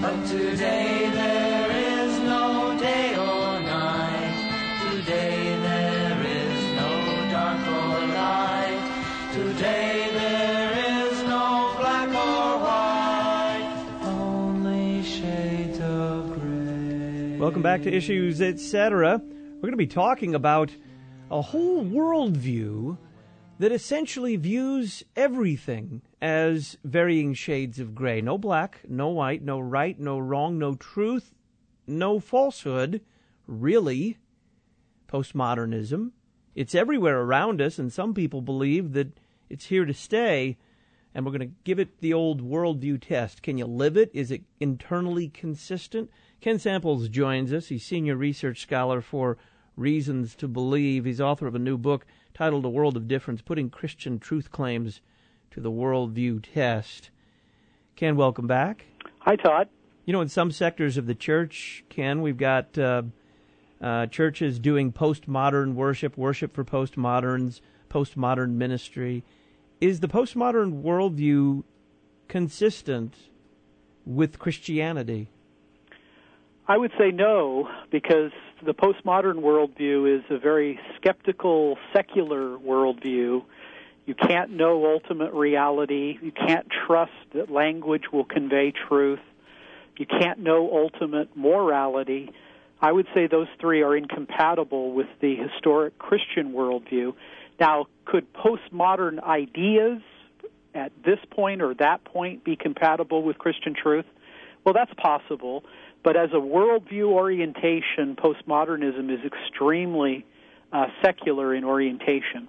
But today there is no day or night. Today there is no dark or light. Today there is no black or white. Only shades of gray. Welcome back to Issues, Etc. We're going to be talking about a whole worldview that essentially views everything as varying shades of gray. No black, no white, no right, no wrong, no truth, no falsehood. Really, postmodernism. It's everywhere around us, and some people believe that it's here to stay, and we're going to give it the old worldview test. Can you live it? Is it internally consistent? Ken Samples joins us. He's senior research scholar for Reasons to Believe. He's author of a new book titled A World of Difference, Putting Christian Truth Claims to the Worldview Test. Ken, welcome back. Hi, Todd. You know, in some sectors of the church, Ken, we've got churches doing postmodern worship for postmoderns, postmodern ministry. Is the postmodern worldview consistent with Christianity? I would say no, because the postmodern worldview is a very skeptical, secular worldview. You can't know ultimate reality. You can't trust that language will convey truth. You can't know ultimate morality. I would say those three are incompatible with the historic Christian worldview. Now, could postmodern ideas at this point or that point be compatible with Christian truth? Well, that's possible. But as a worldview orientation, postmodernism is extremely secular in orientation.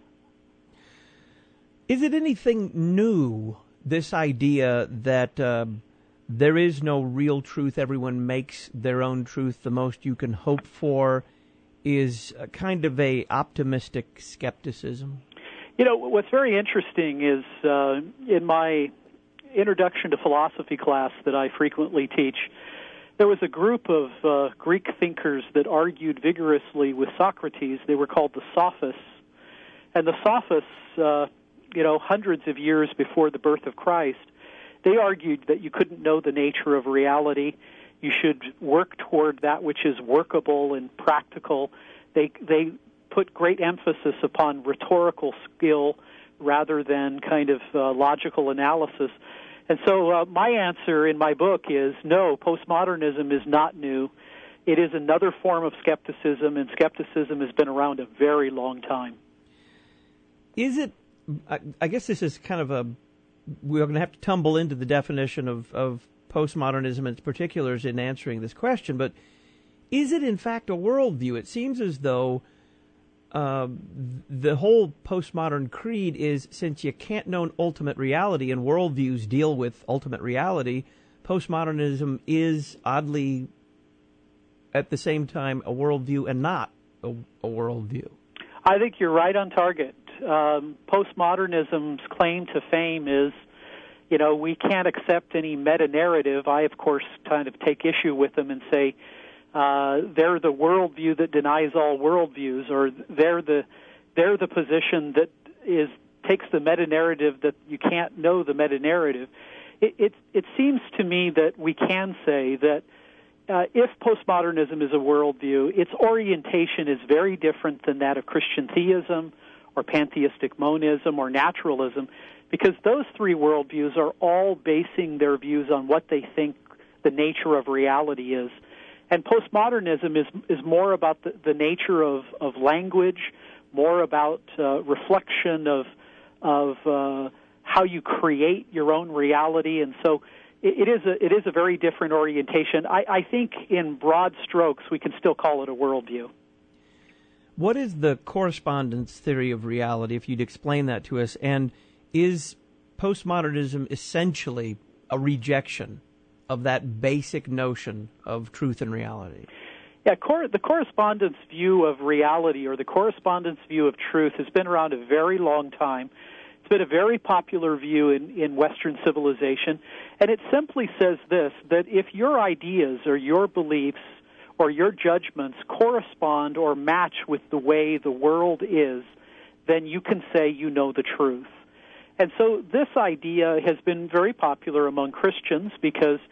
Is it anything new, this idea that there is no real truth, everyone makes their own truth, the most you can hope for is a kind of a optimistic skepticism? You know, what's very interesting is in my introduction to philosophy class that I frequently teach, there was a group of Greek thinkers that argued vigorously with Socrates. They were called the Sophists. And the Sophists, hundreds of years before the birth of Christ, they argued that you couldn't know the nature of reality. You should work toward that which is workable and practical. They put great emphasis upon rhetorical skill rather than kind of logical analysis. And so my answer in my book is no, postmodernism is not new. It is another form of skepticism, and skepticism has been around a very long time. Is it, I guess this is kind of we're going to have to tumble into the definition of postmodernism and its particulars in answering this question, but is it in fact a worldview? It seems as though the whole postmodern creed is, since you can't know ultimate reality and worldviews deal with ultimate reality, postmodernism is oddly at the same time a worldview and not a worldview. I think you're right on target. Postmodernism's claim to fame is, we can't accept any meta-narrative. I, of course, kind of take issue with them and say, they're the worldview that denies all worldviews, or they're the position that takes the meta-narrative that you can't know the meta-narrative. It seems to me that we can say that if postmodernism is a worldview, its orientation is very different than that of Christian theism or pantheistic monism or naturalism, because those three worldviews are all basing their views on what they think the nature of reality is. And postmodernism is more about the nature of language, more about reflection of how you create your own reality, and so it is a very different orientation. I think in broad strokes we can still call it a worldview. What is the correspondence theory of reality, if you'd explain that to us, and is postmodernism essentially a rejection of that basic notion of truth and reality? Yeah, the correspondence view of reality, or the correspondence view of truth, has been around a very long time. It's been a very popular view in Western civilization, and it simply says this, that if your ideas or your beliefs or your judgments correspond or match with the way the world is, then you can say you know the truth. And so this idea has been very popular among Christians because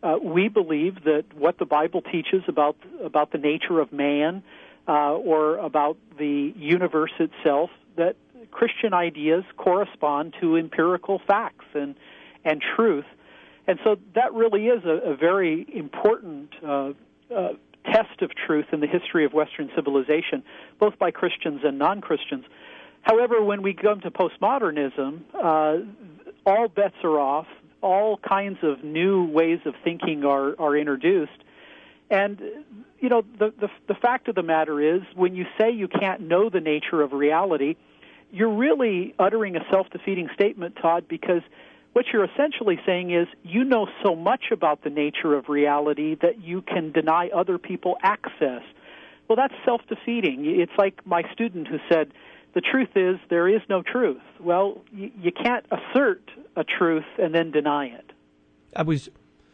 We believe that what the Bible teaches about the nature of man or about the universe itself, that Christian ideas correspond to empirical facts and truth. And so that really is a very important test of truth in the history of Western civilization, both by Christians and non-Christians. However, when we come to postmodernism, all bets are off. All kinds of new ways of thinking are introduced. And, you know, the fact of the matter is, when you say you can't know the nature of reality, you're really uttering a self-defeating statement, Todd, because what you're essentially saying is you know so much about the nature of reality that you can deny other people access. Well, that's self-defeating. It's like my student who said, the truth is there is no truth. Well, you can't assert a truth and then deny it. I was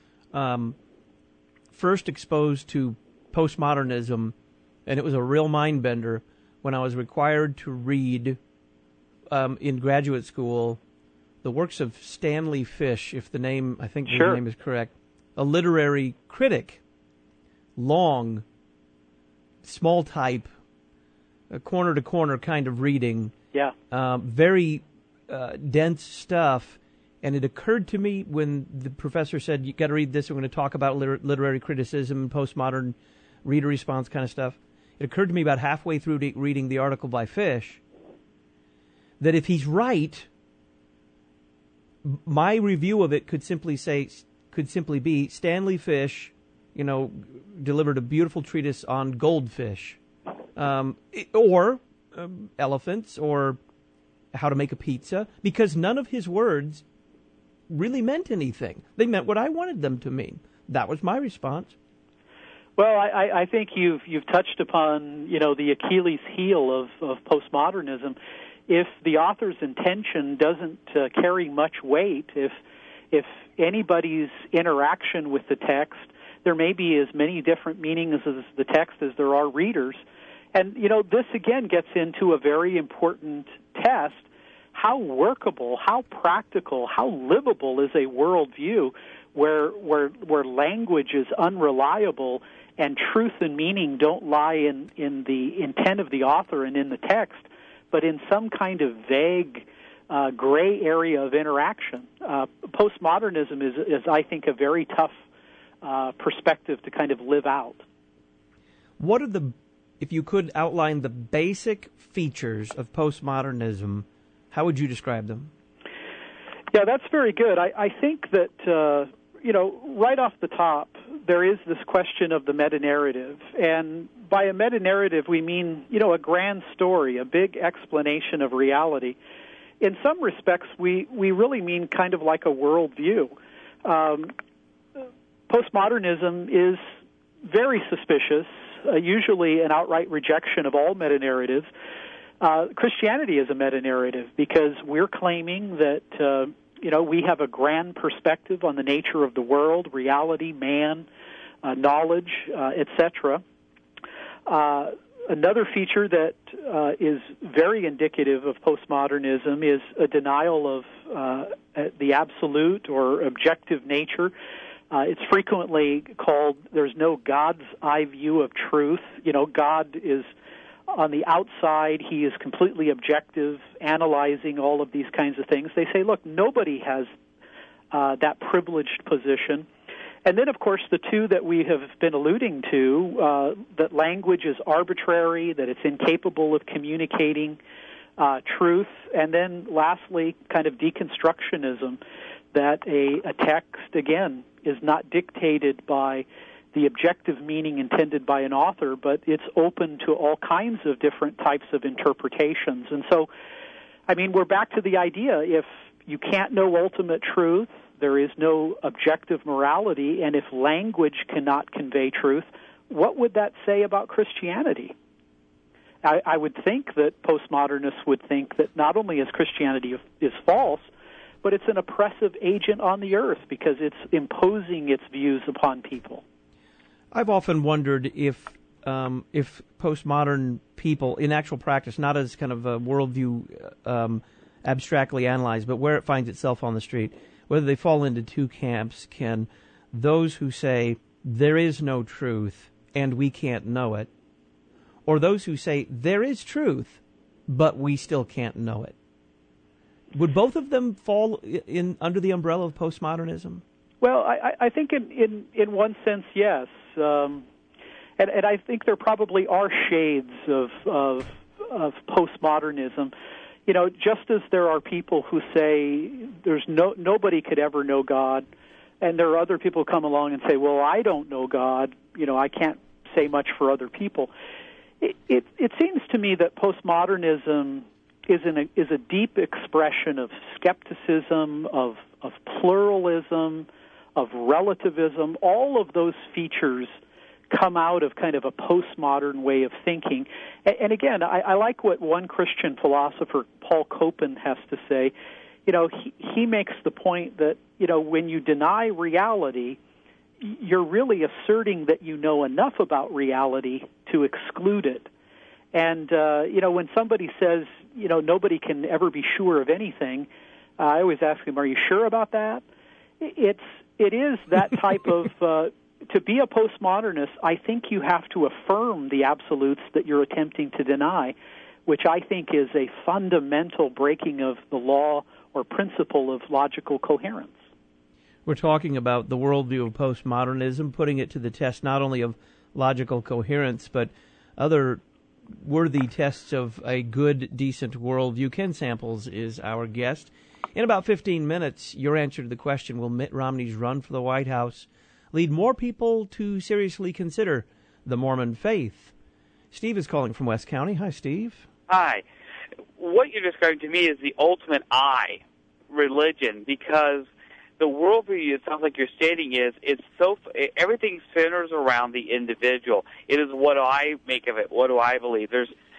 first exposed to postmodernism, and it was a real mind-bender when I was required to read in graduate school the works of Stanley Fish, if the name, I think Sure. the name is correct, a literary critic, long, small type, corner-to-corner kind of reading. Yeah. Very dense stuff. And it occurred to me when the professor said, you got to read this, we're going to talk about literary criticism, postmodern reader response kind of stuff. It occurred to me about halfway through reading the article by Fish that if he's right, my review of it could simply be Stanley Fish, delivered a beautiful treatise on goldfish. Or elephants, or how to make a pizza, because none of his words really meant anything. They meant what I wanted them to mean. That was my response. Well, I think you've touched upon the Achilles heel of postmodernism. If the author's intention doesn't carry much weight, if anybody's interaction with the text, there may be as many different meanings as the text as there are readers. And, this again gets into a very important test. How workable, how practical, how livable is a worldview where language is unreliable and truth and meaning don't lie in the intent of the author and in the text, but in some kind of vague, gray area of interaction? Postmodernism is, I think, a very tough perspective to kind of live out. What are if you could outline the basic features of postmodernism, how would you describe them? Yeah, that's very good. I think that, right off the top, there is this question of the meta-narrative. And by a meta-narrative, we mean, a grand story, a big explanation of reality. In some respects, we really mean kind of like a worldview. Postmodernism is very suspicious, usually an outright rejection of all meta-narratives. Christianity is a meta-narrative because we're claiming that, we have a grand perspective on the nature of the world, reality, man, knowledge, etc. Another feature that is very indicative of postmodernism is a denial of the absolute or objective nature. It's frequently called, there's no God's eye view of truth. God is on the outside. He is completely objective, analyzing all of these kinds of things. They say, look, nobody has that privileged position. And then, of course, the two that we have been alluding to, that language is arbitrary, that it's incapable of communicating truth. And then, lastly, kind of deconstructionism, that a text, again, is not dictated by the objective meaning intended by an author, but it's open to all kinds of different types of interpretations. And so, we're back to the idea, if you can't know ultimate truth, there is no objective morality, and if language cannot convey truth, what would that say about Christianity? I would think that postmodernists would think that not only is Christianity is false, but it's an oppressive agent on the earth because it's imposing its views upon people. I've often wondered if postmodern people, in actual practice, not as kind of a worldview abstractly analyzed, but where it finds itself on the street, whether they fall into two camps. Can those who say there is no truth and we can't know it, or those who say there is truth but we still can't know it? Would both of them fall in under the umbrella of postmodernism? Well, I think in one sense, yes. And I think there probably are shades of postmodernism. You know, just as there are people who say there's nobody could ever know God, and there are other people who come along and say, well, I don't know God, you know, I can't say much for other people. It seems to me that postmodernism is a deep expression of skepticism, of pluralism, of relativism. All of those features come out of kind of a postmodern way of thinking. And again, I like what one Christian philosopher, Paul Copan, has to say. You know, he makes the point that, you know, when you deny reality, you're really asserting that you know enough about reality to exclude it. And, you know, when somebody says, you know, nobody can ever be sure of anything, I always ask them, are you sure about that? It is that type of... to be a postmodernist, I think you have to affirm the absolutes that you're attempting to deny, which I think is a fundamental breaking of the law or principle of logical coherence. We're talking about the worldview of postmodernism, putting it to the test not only of logical coherence, but other worthy tests of a good, decent worldview. Ken Samples is our guest. In about 15 minutes, your answer to the question, will Mitt Romney's run for the White House lead more people to seriously consider the Mormon faith? Steve is calling from West County. Hi, Steve. Hi. What you're describing to me is the ultimate I religion, because the worldview, it sounds like you're stating, everything centers around the individual. It is what do I make of it? What do I believe?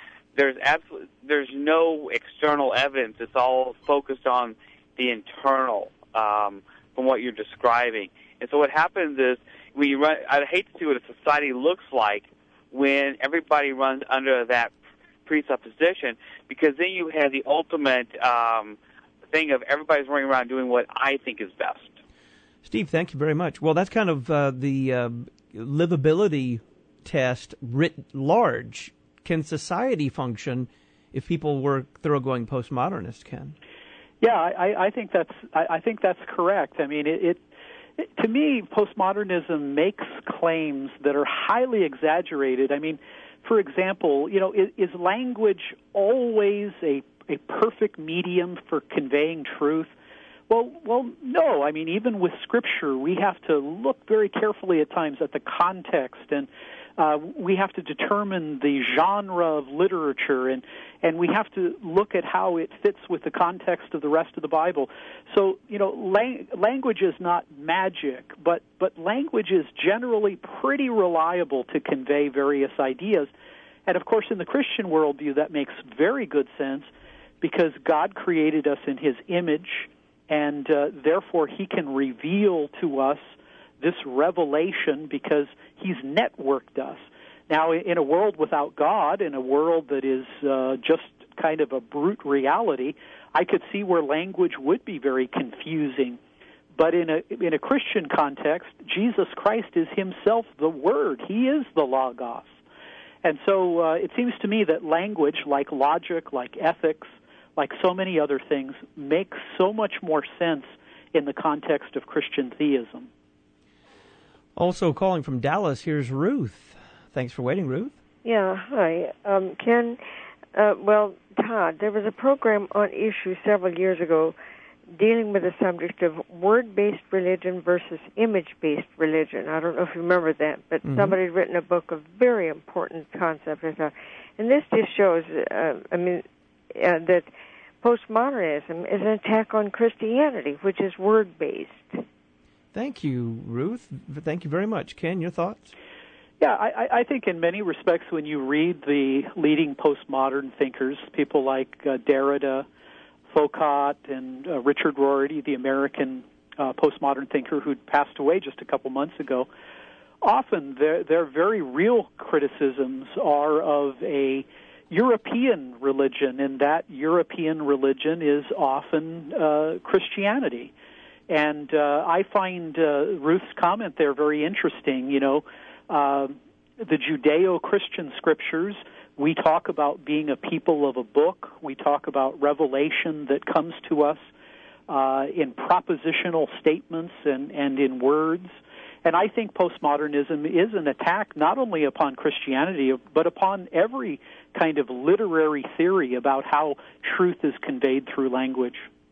There's no external evidence. It's all focused on the internal, from what you're describing. And so what happens is, I hate to see what a society looks like when everybody runs under that presupposition, because then you have the ultimate thing of everybody's running around doing what I think is best. Steve, thank you very much. Well, that's kind of the livability test writ large. Can society function if people were thoroughgoing postmodernist, Ken? Yeah, I think that's correct. I mean, to me, postmodernism makes claims that are highly exaggerated. I mean, for example, you know, is language always a perfect medium for conveying truth? Well, no. I mean, even with Scripture, we have to look very carefully at times at the context, and we have to determine the genre of literature, and we have to look at how it fits with the context of the rest of the Bible. So, you know, language is not magic, but language is generally pretty reliable to convey various ideas. And, of course, in the Christian worldview, that makes very good sense, because God created us in His image, and therefore He can reveal to us this revelation because He's networked us. Now, in a world without God, in a world that is just kind of a brute reality, I could see where language would be very confusing. But in a Christian context, Jesus Christ is Himself the Word. He is the Logos. And so it seems to me that language, like logic, like ethics, like so many other things, makes so much more sense in the context of Christian theism. Also calling from Dallas, here's Ruth. Thanks for waiting, Ruth. Yeah, hi. Ken, Todd, there was a program on Issue several years ago dealing with the subject of word-based religion versus image-based religion. I don't know if you remember that, but somebody had written a book of very important concepts. And this just shows, that postmodernism is an attack on Christianity, which is word-based. Thank you, Ruth. Thank you very much. Ken, your thoughts? Yeah, I think in many respects when you read the leading postmodern thinkers, people like Derrida, Foucault, and Richard Rorty, the American postmodern thinker who passed away just a couple months ago, often their very real criticisms are of a European religion, and that European religion is often Christianity. And I find Ruth's comment there very interesting. You know, the Judeo-Christian scriptures, we talk about being a people of a book. We talk about revelation that comes to us in propositional statements and in words. And I think postmodernism is an attack not only upon Christianity, but upon every kind of literary theory about how truth is conveyed through language.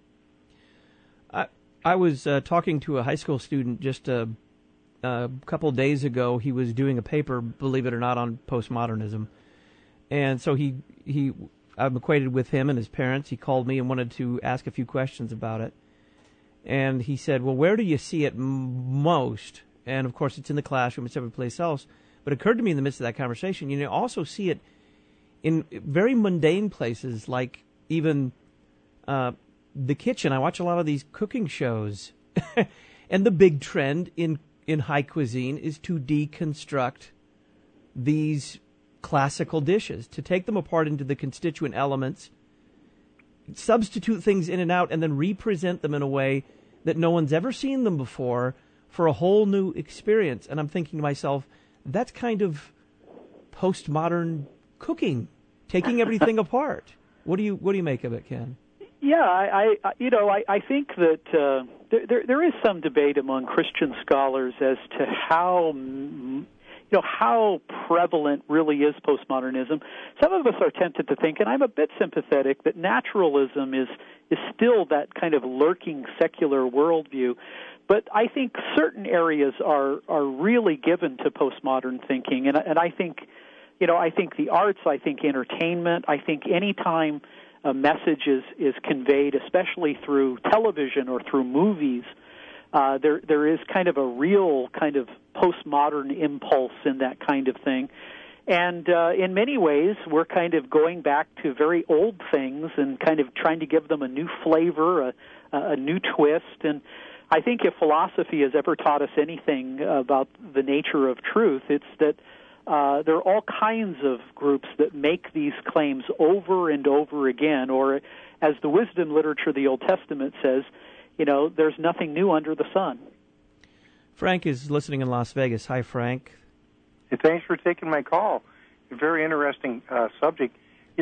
I was talking to a high school student just a couple days ago. He was doing a paper, believe it or not, on postmodernism. And so I'm acquainted with him and his parents. He called me and wanted to ask a few questions about it. And he said, well, where do you see it most? And, of course, it's in the classroom. It's every place else. But it occurred to me in the midst of that conversation, you also see it in very mundane places, like even the kitchen. I watch a lot of these cooking shows. And the big trend in high cuisine is to deconstruct these classical dishes, to take them apart into the constituent elements, substitute things in and out, and then represent them in a way that no one's ever seen them before for a whole new experience. And I'm thinking to myself, that's kind of postmodern cooking, taking everything apart. What do you make of it, Ken? Yeah, I think that there is some debate among Christian scholars as to how prevalent really is postmodernism. Some of us are tempted to think, and I'm a bit sympathetic, that naturalism is still that kind of lurking secular worldview. But I think certain areas are really given to postmodern thinking, and I think, I think the arts, I think entertainment, I think any time a message is conveyed, especially through television or through movies, there is kind of a real kind of postmodern impulse in that kind of thing. And in many ways, we're kind of going back to very old things and kind of trying to give them a new flavor, a new twist. And I think if philosophy has ever taught us anything about the nature of truth, it's that there are all kinds of groups that make these claims over and over again, or as the wisdom literature of the Old Testament says, there's nothing new under the sun. Frank is listening in Las Vegas. Hi, Frank. Hey, thanks for taking my call. A very interesting subject.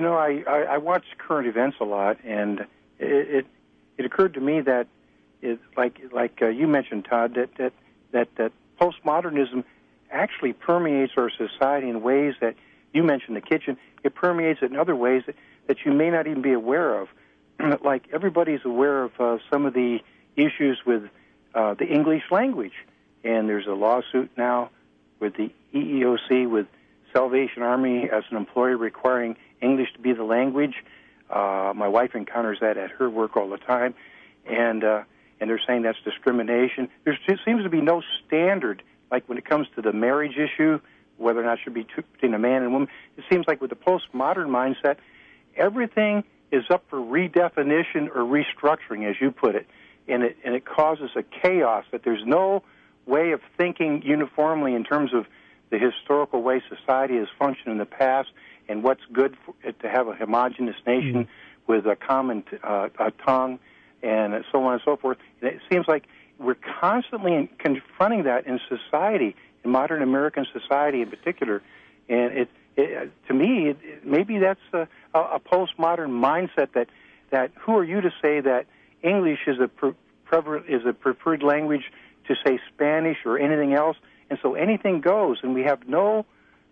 I watch current events a lot, and it occurred to me that like you mentioned, Todd, that postmodernism actually permeates our society in ways that you mentioned the kitchen. It permeates it in other ways that you may not even be aware of. Like everybody's aware of some of the issues with the English language, and there's a lawsuit now with the EEOC with Salvation Army as an employer requiring English to be the language. My wife encounters that at her work all the time, and they're saying that's discrimination. There seems to be no standard, like when it comes to the marriage issue, whether or not it should be between a man and a woman. It seems like with the postmodern mindset, everything is up for redefinition or restructuring, as you put it, and it causes a chaos that there's no way of thinking uniformly in terms of the historical way society has functioned in the past and what's good to have a homogeneous nation with a common tongue and so on and so forth. And it seems like we're constantly confronting that in society, in modern American society in particular. And to me, maybe that's a postmodern mindset that who are you to say that English is a preferred language to say Spanish or anything else, and so anything goes, and we have no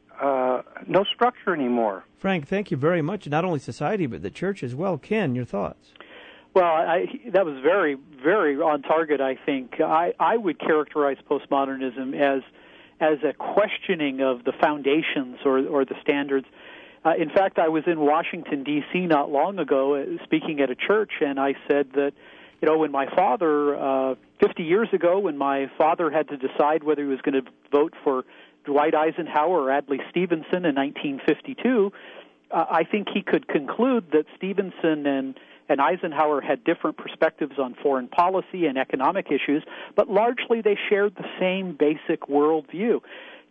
structure anymore. Frank, thank you very much. Not only society, but the church as well. Ken, your thoughts? Well, that was very, very on target, I think. I would characterize postmodernism as a questioning of the foundations or the standards. In fact, I was in Washington, D.C. not long ago speaking at a church, and I said that, when my father, 50 years ago, when my father had to decide whether he was going to vote for Dwight Eisenhower or Adlai Stevenson in 1952, I think he could conclude that Stevenson and Eisenhower had different perspectives on foreign policy and economic issues, but largely they shared the same basic worldview.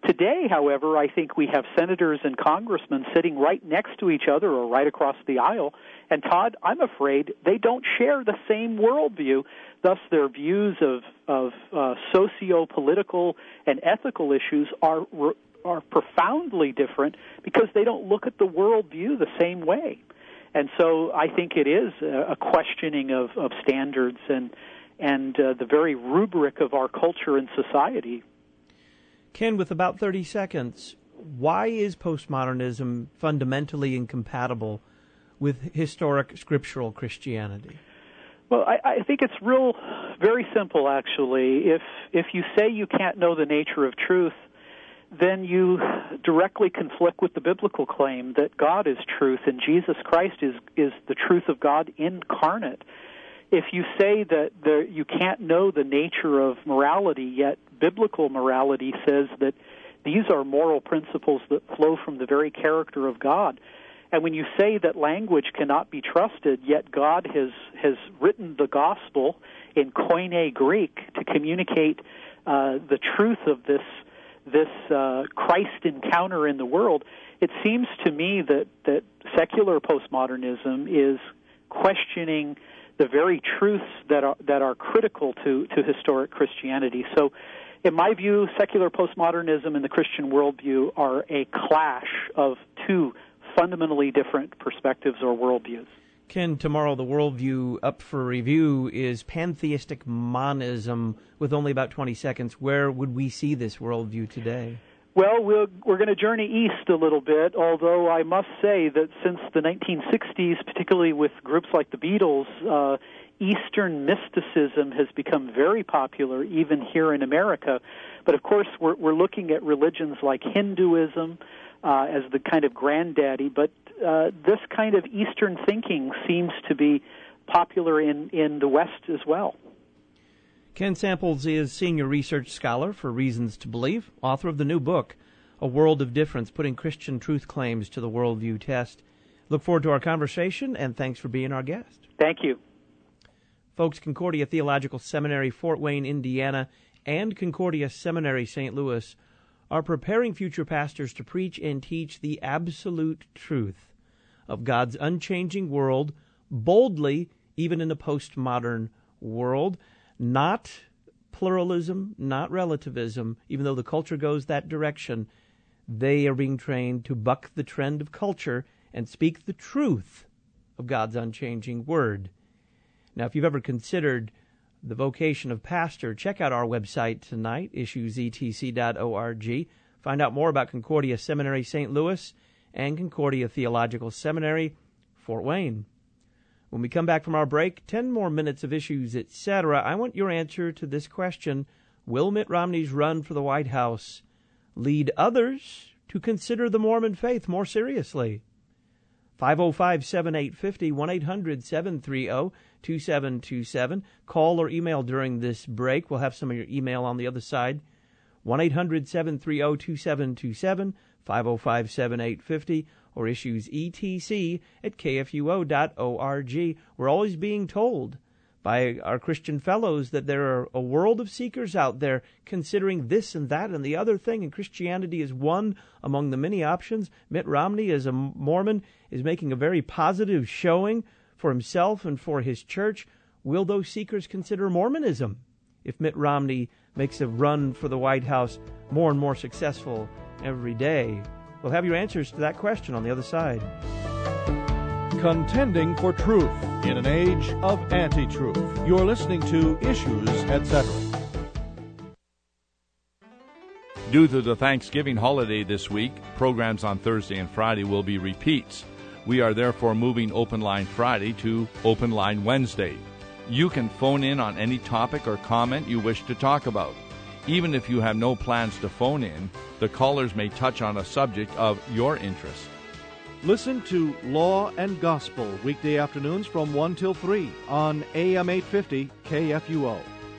Today, however, I think we have senators and congressmen sitting right next to each other or right across the aisle. And Todd, I'm afraid they don't share the same worldview. Thus, their views of socio-political and ethical issues are profoundly different because they don't look at the worldview the same way. And so I think it is a questioning of standards and the very rubric of our culture and society. Ken, with about 30 seconds, why is postmodernism fundamentally incompatible with historic scriptural Christianity? Well, I think it's very simple, actually. If you say you can't know the nature of truth, then you directly conflict with the biblical claim that God is truth and Jesus Christ is the truth of God incarnate. If you say that you can't know the nature of morality, yet biblical morality says that these are moral principles that flow from the very character of God, and when you say that language cannot be trusted, yet God has written the gospel in Koine Greek to communicate the truth of this Christ encounter in the world, it seems to me that secular postmodernism is questioning the very truths that are critical to historic Christianity. So, in my view, secular postmodernism and the Christian worldview are a clash of two fundamentally different perspectives or worldviews. Ken, tomorrow the worldview up for review is pantheistic monism. With only about 20 seconds, where would we see this worldview today? Well, we're going to journey east a little bit, although I must say that since the 1960s, particularly with groups like the Beatles, Eastern mysticism has become very popular, even here in America. But of course, we're looking at religions like Hinduism as the kind of granddaddy, but this kind of Eastern thinking seems to be popular in the West as well. Ken Samples is Senior Research Scholar for Reasons to Believe, author of the new book, A World of Difference, Putting Christian Truth Claims to the Worldview Test. Look forward to our conversation, and thanks for being our guest. Thank you. Folks, Concordia Theological Seminary, Fort Wayne, Indiana, and Concordia Seminary, St. Louis, are preparing future pastors to preach and teach the absolute truth of God's unchanging world boldly, even in a postmodern world. Not pluralism, not relativism, even though the culture goes that direction. They are being trained to buck the trend of culture and speak the truth of God's unchanging word. Now, if you've ever considered the vocation of pastor, check out our website tonight, issuesetc.org. Find out more about Concordia Seminary, St. Louis, and Concordia Theological Seminary, Fort Wayne. When we come back from our break, 10 more minutes of issues, etc., I want your answer to this question: will Mitt Romney's run for the White House lead others to consider the Mormon faith more seriously? 505-7850, 1-800-730-2727. Call or email during this break. We'll have some of your email on the other side. 1-800-730-2727, 505-7850, or issues etc at kfuo.org. We're always being told by our Christian fellows that there are a world of seekers out there considering this and that and the other thing, and Christianity is one among the many options. Mitt Romney, as a Mormon, is making a very positive showing for himself and for his church. Will those seekers consider Mormonism if Mitt Romney makes a run for the White House more and more successful every day? We'll have your answers to that question on the other side. Contending for truth in an age of anti-truth. You're listening to Issues, etc. Due to the Thanksgiving holiday this week, programs on Thursday and Friday will be repeats. We are therefore moving Open Line Friday to Open Line Wednesday. You can phone in on any topic or comment you wish to talk about. Even if you have no plans to phone in, the callers may touch on a subject of your interest. Listen to Law and Gospel weekday afternoons from 1 till 3 on AM 850 KFUO.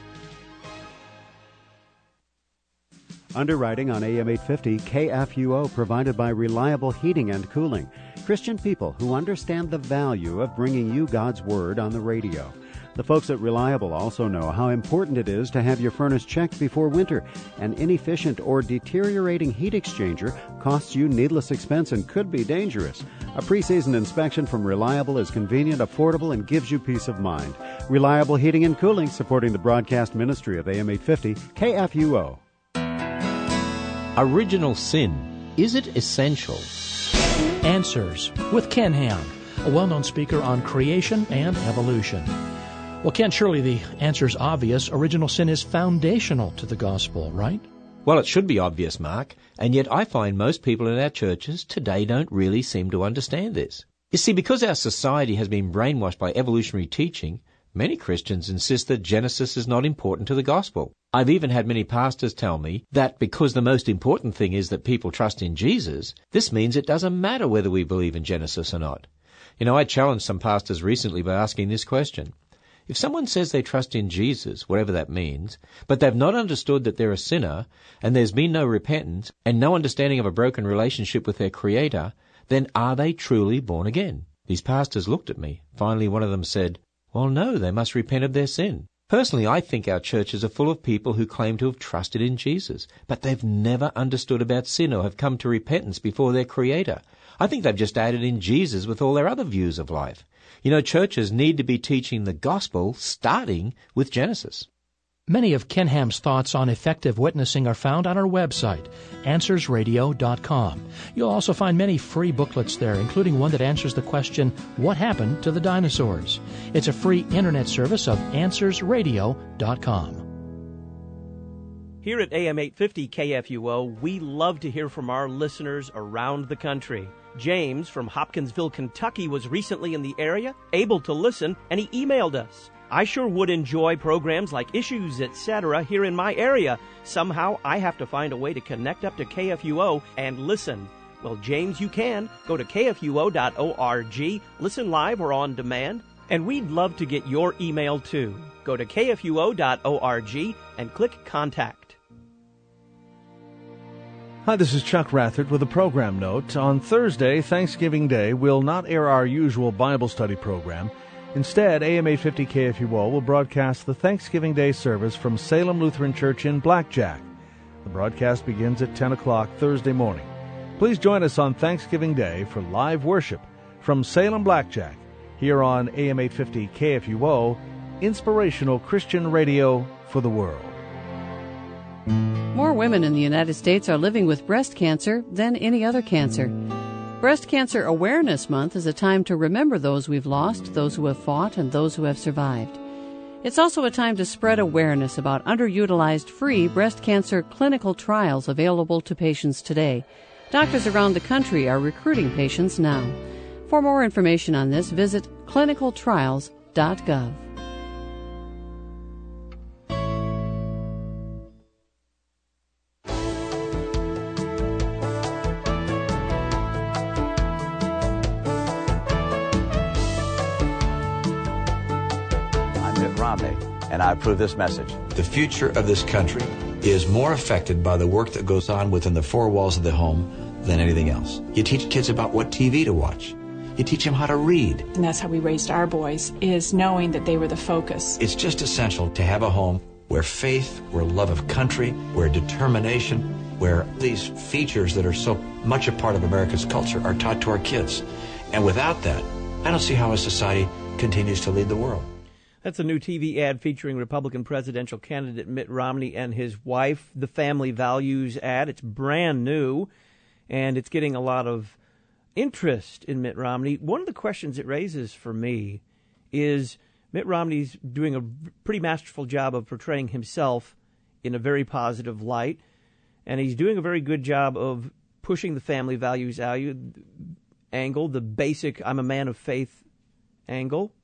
Underwriting on AM 850 KFUO provided by Reliable Heating and Cooling. Christian people who understand the value of bringing you God's Word on the radio. The folks at Reliable also know how important it is to have your furnace checked before winter. An inefficient or deteriorating heat exchanger costs you needless expense and could be dangerous. A pre-season inspection from Reliable is convenient, affordable, and gives you peace of mind. Reliable Heating and Cooling, supporting the broadcast ministry of AM 850 KFUO. Original sin, is it essential? Answers with Ken Ham, a well-known speaker on creation and evolution. Well, Ken, surely the answer's obvious. Original sin is foundational to the gospel, right? Well, it should be obvious, Mark, and yet I find most people in our churches today don't really seem to understand this. You see, because our society has been brainwashed by evolutionary teaching, many Christians insist that Genesis is not important to the gospel. I've even had many pastors tell me that because the most important thing is that people trust in Jesus, this means it doesn't matter whether we believe in Genesis or not. You know, I challenged some pastors recently by asking this question. If someone says they trust in Jesus, whatever that means, but they've not understood that they're a sinner, and there's been no repentance, and no understanding of a broken relationship with their Creator, then are they truly born again? These pastors looked at me. Finally, one of them said, well, no, they must repent of their sin. Personally, I think our churches are full of people who claim to have trusted in Jesus, but they've never understood about sin or have come to repentance before their Creator. I think they've just added in Jesus with all their other views of life. You know, churches need to be teaching the gospel starting with Genesis. Many of Ken Ham's thoughts on effective witnessing are found on our website, AnswersRadio.com. You'll also find many free booklets there, including one that answers the question, what happened to the dinosaurs? It's a free internet service of AnswersRadio.com. Here at AM 850 KFUO, we love to hear from our listeners around the country. James from Hopkinsville, Kentucky was recently in the area, able to listen, and he emailed us. I sure would enjoy programs like Issues, etc. here in my area. Somehow I have to find a way to connect up to KFUO and listen. Well, James, you can. Go to kfuo.org, listen live or on demand, and we'd love to get your email too. Go to kfuo.org and click Contact. Hi, this is Chuck Rathert with a program note. On Thursday, Thanksgiving Day, we'll not air our usual Bible study program. Instead, AM 850 KFUO will broadcast the Thanksgiving Day service from Salem Lutheran Church in Blackjack. The broadcast begins at 10 o'clock Thursday morning. Please join us on Thanksgiving Day for live worship from Salem Blackjack here on AM 850 KFUO, inspirational Christian radio for the world. More women in the United States are living with breast cancer than any other cancer. Breast Cancer Awareness Month is a time to remember those we've lost, those who have fought, and those who have survived. It's also a time to spread awareness about underutilized free breast cancer clinical trials available to patients today. Doctors around the country are recruiting patients now. For more information on this, visit clinicaltrials.gov. And I approve this message. The future of this country is more affected by the work that goes on within the four walls of the home than anything else. You teach kids about what TV to watch. You teach them how to read. And that's how we raised our boys, is knowing that they were the focus. It's just essential to have a home where faith, where love of country, where determination, where these features that are so much a part of America's culture are taught to our kids. And without that, I don't see how a society continues to lead the world. That's a new TV ad featuring Republican presidential candidate Mitt Romney and his wife, the Family Values ad. It's brand new, and it's getting a lot of interest in Mitt Romney. One of the questions it raises for me is Mitt Romney's doing a pretty masterful job of portraying himself in a very positive light, and he's doing a very good job of pushing the family values angle, the basic I'm a man of faith angle.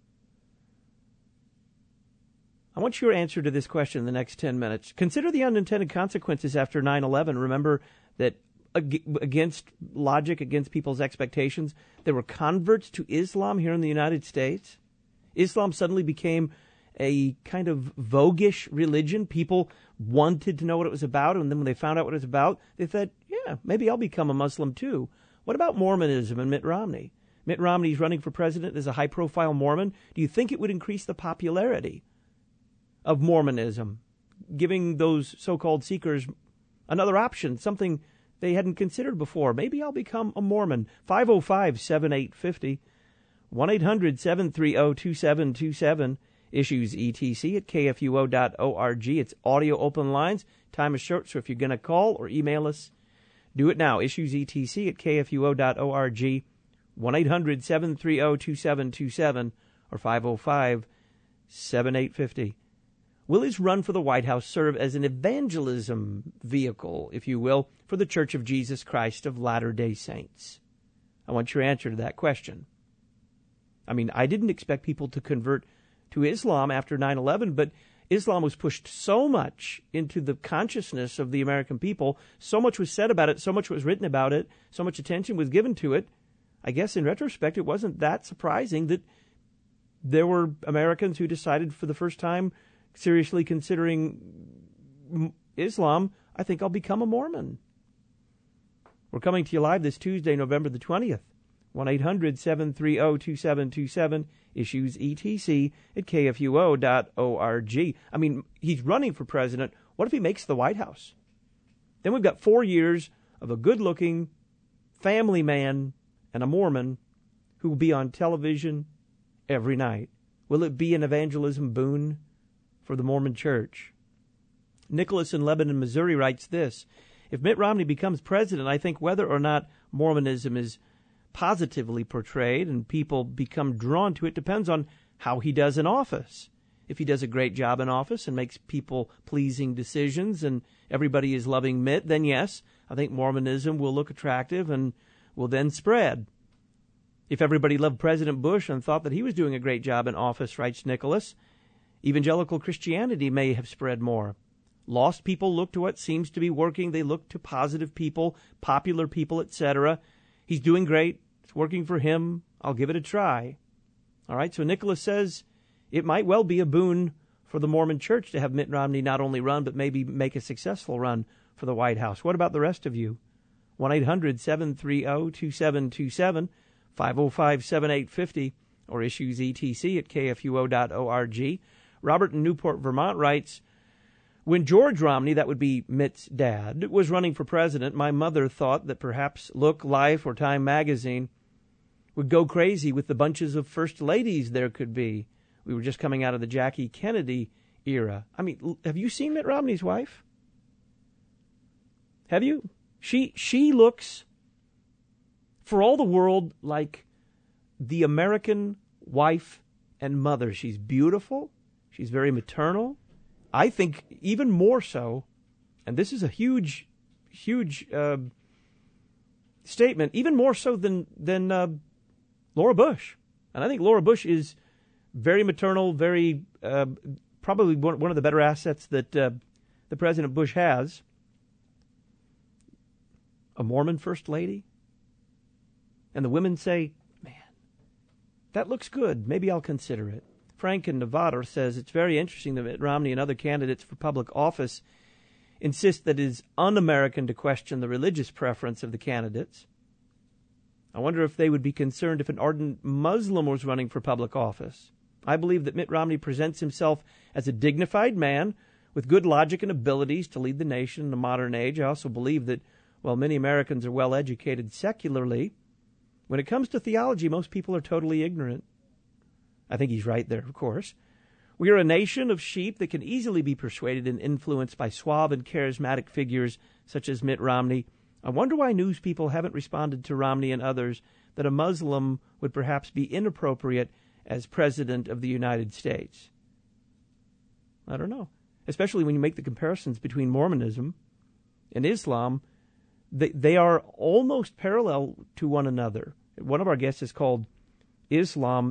I want your answer to this question in the next 10 minutes. Consider the unintended consequences after 9/11. Remember that against logic, against people's expectations, there were converts to Islam here in the United States. Islam suddenly became a kind of voguish religion. People wanted to know what it was about, and then when they found out what it was about, they thought, yeah, maybe I'll become a Muslim too. What about Mormonism and Mitt Romney? Mitt Romney's running for president as a high-profile Mormon. Do you think it would increase the popularity of Mormonism, giving those so-called seekers another option, something they hadn't considered before? Maybe I'll become a Mormon. 505-7850, 1-800-730-2727, issues etc at kfuo.org. It's audio open lines. Time is short, so if you're going to call or email us, do it now. Issues etc at kfuo.org, 1-800-730-2727, or 505-7850. Will his run for the White House serve as an evangelism vehicle, if you will, for the Church of Jesus Christ of Latter-day Saints? I want your answer to that question. I mean, I didn't expect people to convert to Islam after 9/11, but Islam was pushed so much into the consciousness of the American people, so much was said about it, so much was written about it, so much attention was given to it. I guess in retrospect, it wasn't that surprising that there were Americans who decided for the first time, seriously considering Islam, I think I'll become a Mormon. We're coming to you live this Tuesday, November the 20th. 1-800-730-2727, issues etc at kfuo.org. I mean, he's running for president. What if he makes the White House? Then we've got 4 years of a good-looking family man and a Mormon who will be on television every night. Will it be an evangelism boon for the Mormon Church? Nicholas in Lebanon, Missouri writes this: if Mitt Romney becomes president, I think whether or not Mormonism is positively portrayed and people become drawn to it depends on how he does in office. If he does a great job in office and makes people-pleasing decisions and everybody is loving Mitt, then yes, I think Mormonism will look attractive and will then spread. If everybody loved President Bush and thought that he was doing a great job in office, writes Nicholas, evangelical Christianity may have spread more. Lost people look to what seems to be working. They look to positive people, popular people, etc. He's doing great. It's working for him. I'll give it a try. All right, so Nicholas says it might well be a boon for the Mormon Church to have Mitt Romney not only run, but maybe make a successful run for the White House. What about the rest of you? 1-800-730-2727, 505-7850, or issues etc at kfuo.org. Robert in Newport, Vermont writes, when George Romney, that would be Mitt's dad, was running for president, my mother thought that perhaps Look, Life, or Time magazine would go crazy with the bunches of first ladies there could be. We were just coming out of the Jackie Kennedy era. I mean, have you seen Mitt Romney's wife? Have you? She looks, for all the world, like the American wife and mother. She's beautiful. She's very maternal. I think even more so, and this is a huge statement, even more so than Laura Bush. And I think Laura Bush is very maternal, very probably one of the better assets that the President Bush has. A Mormon first lady. And the women say, man, that looks good. Maybe I'll consider it. Frank in Nevada says it's very interesting that Mitt Romney and other candidates for public office insist that it is un-American to question the religious preference of the candidates. I wonder if they would be concerned if an ardent Muslim was running for public office. I believe that Mitt Romney presents himself as a dignified man with good logic and abilities to lead the nation in the modern age. I also believe that while many Americans are well educated secularly, when it comes to theology, most people are totally ignorant. I think he's right there, of course. We are a nation of sheep that can easily be persuaded and influenced by suave and charismatic figures such as Mitt Romney. I wonder why news people haven't responded to Romney and others that a Muslim would perhaps be inappropriate as President of the United States. I don't know. Especially when you make the comparisons between Mormonism and Islam, they are almost parallel to one another. One of our guests is called Islam.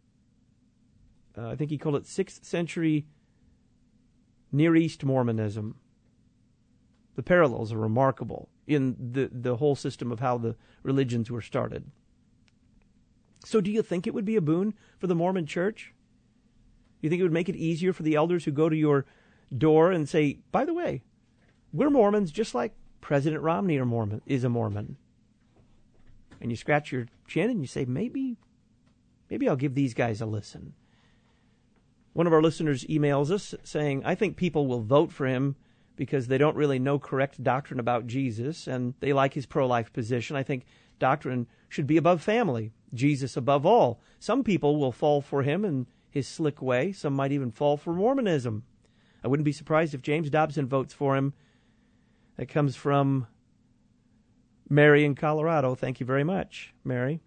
I think he called it 6th century Near East Mormonism. The parallels are remarkable in the whole system of how the religions were started. So do you think it would be a boon for the Mormon Church? Do you think it would make it easier for the elders who go to your door and say, by the way, we're Mormons just like President Romney is a Mormon? And you scratch your chin and you say, maybe I'll give these guys a listen. One of our listeners emails us saying, I think people will vote for him because they don't really know correct doctrine about Jesus, and they like his pro-life position. I think doctrine should be above family, Jesus above all. Some people will fall for him in his slick way. Some might even fall for Mormonism. I wouldn't be surprised if James Dobson votes for him. That comes from Mary in Colorado. Thank you very much, Mary.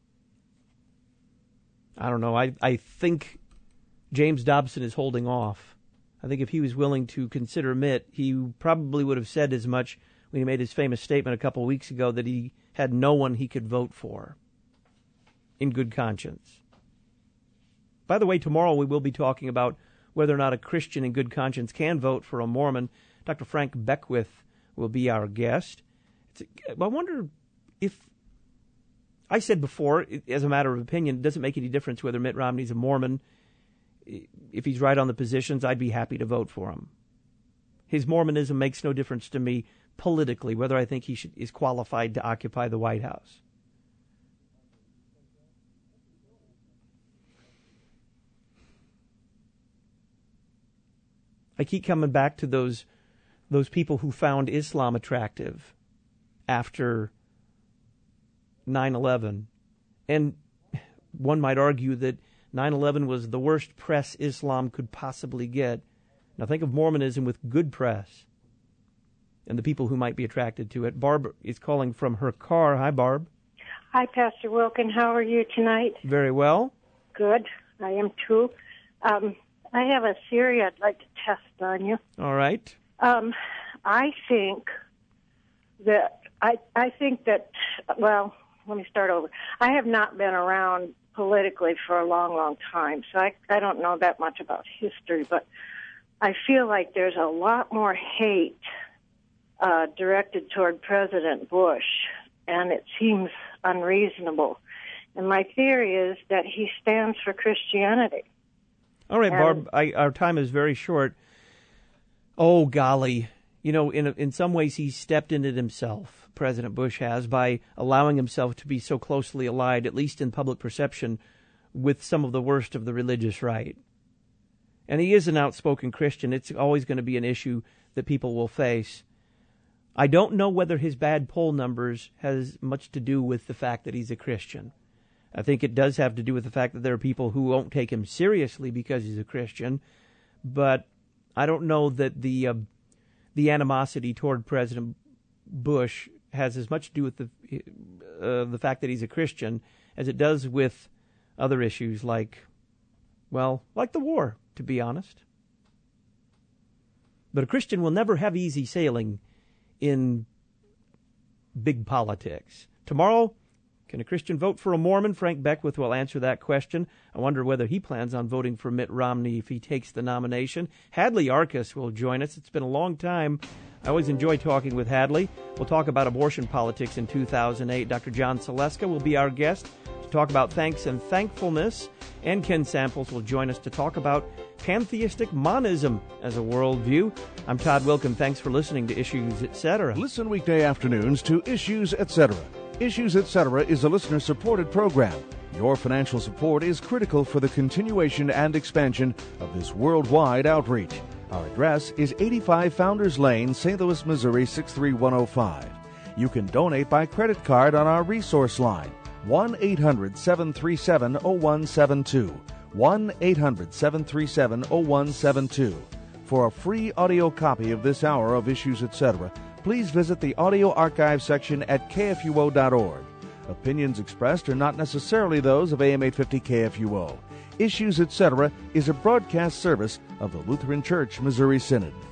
I don't know. I think James Dobson is holding off. I think if he was willing to consider Mitt, he probably would have said as much when he made his famous statement a couple of weeks ago that he had no one he could vote for in good conscience. By the way, tomorrow we will be talking about whether or not a Christian in good conscience can vote for a Mormon. Dr. Frank Beckwith will be our guest. I wonder if, I said before, as a matter of opinion, it doesn't make any difference whether Mitt Romney's a Mormon. If he's right on the positions, I'd be happy to vote for him. His Mormonism makes no difference to me politically, whether I think he is qualified to occupy the White House. I keep coming back to those people who found Islam attractive after 9/11. And one might argue that 9/11 was the worst press Islam could possibly get. Now think of Mormonism with good press and the people who might be attracted to it. Barb is calling from her car. Hi, Barb. Hi, Pastor Wilken. How are you tonight? Very well. Good. I am too. I have a theory I'd like to test on you. All right. I think that, well, let me start over. I have not been around politically for a long, long time, so I don't know that much about history, but I feel like there's a lot more hate directed toward President Bush, and it seems unreasonable. And my theory is that he stands for Christianity. All right, Barb, our time is very short. Oh, golly. You know, in some ways he's stepped in it himself, President Bush has, by allowing himself to be so closely allied, at least in public perception, with some of the worst of the religious right. And he is an outspoken Christian. It's always going to be an issue that people will face. I don't know whether his bad poll numbers has much to do with the fact that he's a Christian. I think it does have to do with the fact that there are people who won't take him seriously because he's a Christian. But I don't know that the animosity toward President Bush has as much to do with the fact that he's a Christian as it does with other issues like the war, to be honest. But a Christian will never have easy sailing in big politics. Tomorrow, can a Christian vote for a Mormon? Frank Beckwith will answer that question. I wonder whether he plans on voting for Mitt Romney if he takes the nomination. Hadley Arcus will join us. It's been a long time. I always enjoy talking with Hadley. We'll talk about abortion politics in 2008. Dr. John Saleska will be our guest to talk about thanks and thankfulness. And Ken Samples will join us to talk about pantheistic monism as a worldview. I'm Todd Wilken. Thanks for listening to Issues Etc. Listen weekday afternoons to Issues Etc. Issues Etc. is a listener-supported program. Your financial support is critical for the continuation and expansion of this worldwide outreach. Our address is 85 Founders Lane, St. Louis, Missouri 63105. You can donate by credit card on our resource line, 1-800-737-0172, 1-800-737-0172. For a free audio copy of this hour of Issues Etc., please visit the audio archive section at kfuo.org. Opinions expressed are not necessarily those of AM 850 KFUO. Issues Etc. is a broadcast service of the Lutheran Church Missouri Synod.